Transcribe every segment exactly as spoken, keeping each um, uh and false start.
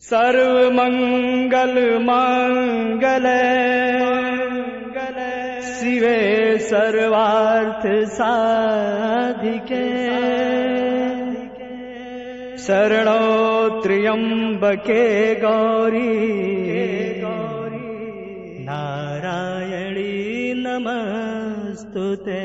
सर्वमंगल मांगल्ये शिवे सर्वार्थ साधिके शरणो त्र्यंबके गौरी नारायणी नमस्तुते।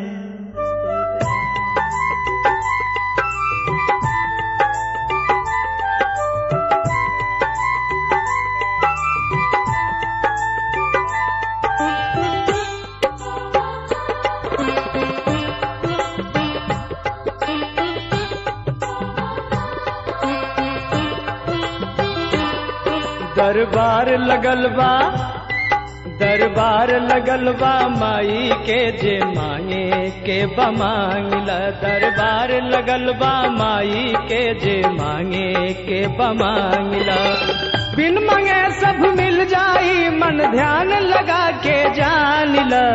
दरबार लगल बा दरबार लगल बा माई के जे मांगे के बमांगला। दरबार लगल बा माई के जे मांगे के बमांगला। बिन मांगे सब मिल जाई मन ध्यान लगा के जान ला।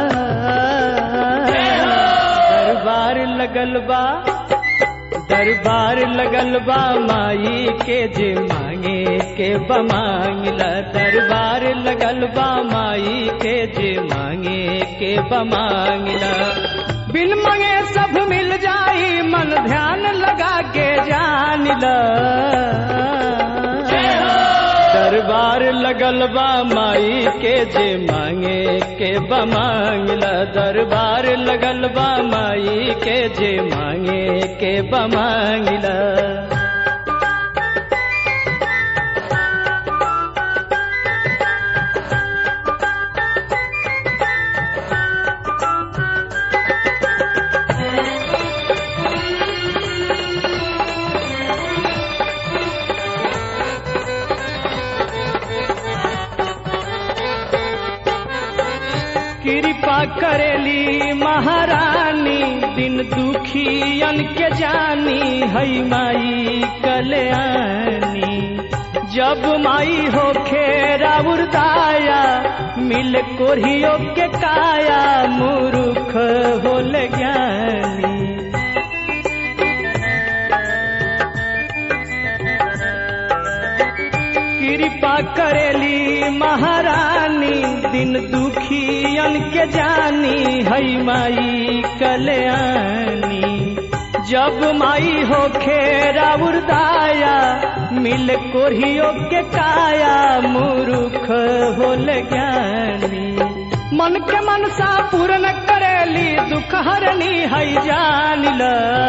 दरबार लगल बा दरबार लगल बा माई के जे मांगे के बमांगला। दरबार लगल बा माई के जे मांगे के बमांगला। बिन मांगे सब मिल जाई मन ध्यान लगा के जान ला। दरबार लगल बा माई के जे मांगे के बमांगला। दरबार लगल बा माई के जे मांगे के बमांगला। कृपा करेली महारानी दिन दुखियन के जानी है माई कल्याणी। जब माई हो खेरा उर्दाया मिल कोरियो के काया मूर्ख होल ज्ञानी। कृपा करेली महारानी दिन दुखियन के जानी है माई कल्याणी। जब माई हो खेरा उर्दाया मिल कोरियो के काया मूर्ख होल ज्ञानी। मन के मनसा पूर्ण करेली दुख हरनी है जान ला।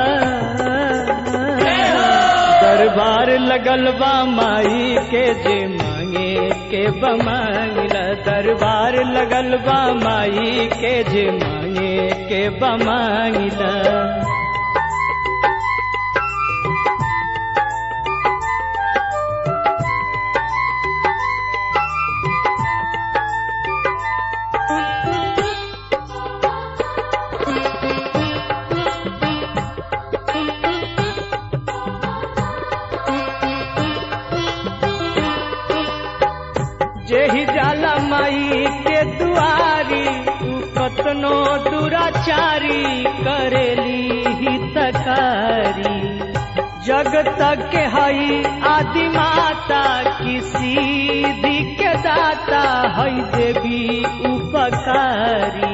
दरबार लगल बा माई के जे मांगे के बमांगला। दरबार लगल बा माई के जे मांगे के बमांगला। जेहि जाला माई के दुआरी तू कतनो दुराचारी करेली हितकारी। जगत के हई आदि माता किसी दी के दाता हई देवी उपकारी।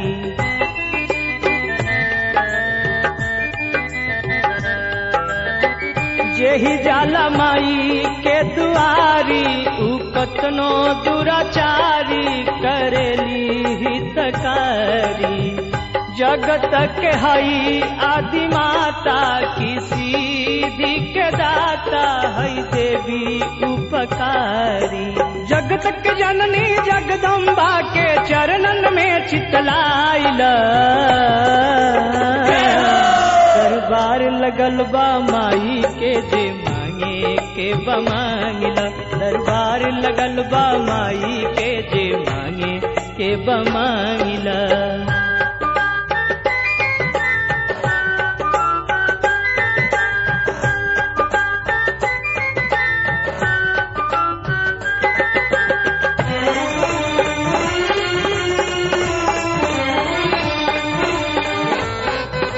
जेहि जाला माई के दुआरी उ कतनो दुराचारी करेली हितकारी। जगत के हई आदि माता किसी दी के दाता हई देवी उपकारी। जगत के जननी जगदम्बा के चरणन में चितलाइला। दरबार लगल बा माई के जे मांगे के बमांगला। दरबार लगल बा माई के जे मांगे के बमांगला।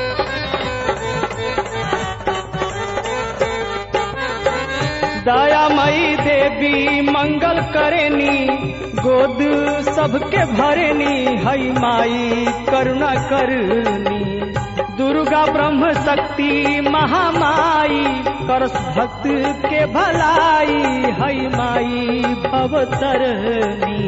दया मई देवी मंगल करेनी, गोद सबके भरेनी, हई माई करुणा करनी। दुर्गा ब्रह्म शक्ति महामाई, करस भक्त के भलाई, हई माई भवतरनी।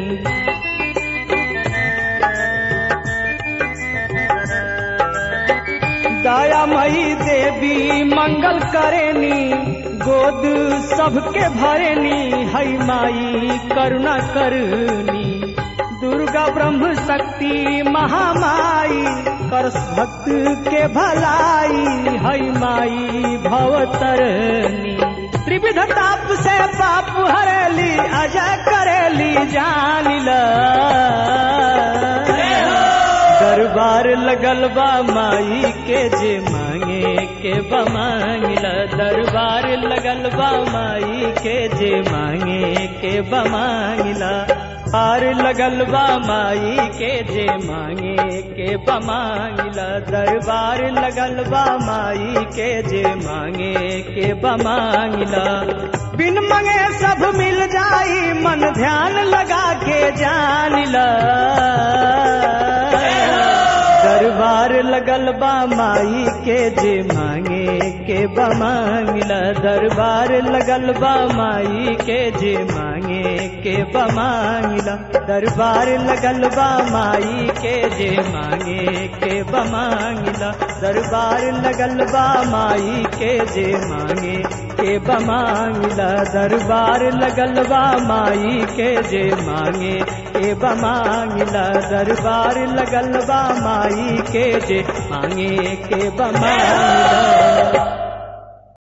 दया मई देवी मंगल करेनी, गोद सबके भरेनी, हई माई करुणा करनी। दुर्गा ब्रह्म शक्ति महामाई, करस भक्त के भलाई, हई माई भवतरनी। त्रिविध ताप से पाप हरेली, अजय करेली जानिला। दरबार लगल बा माई के जे मांगे के बमांगिला। दरबार लगल बा माई के जे मांगे के बमांगिला। पार लगल बा माई के जे मांगे के बमांगिला। दरबार लगल बा माई के जे मांगे के बमांगिला। बिन मंगे सब मिल जाई, मन ध्यान लगा के जानिला। दरबार लगल बा माई के जे मांगे के बमांगिला। दरबार लगल बा माई के जे मांगे के बमांगिला। दरबार लगल बा माई के जे मांगे के बमांगिला। दरबार लगल बा माई के जे मांगे के बमांगिला। दरबार लगल बा माई के जे मांगे के बमांगिला। दरबार लगल बा माई के जे मांगे के बमांगिला।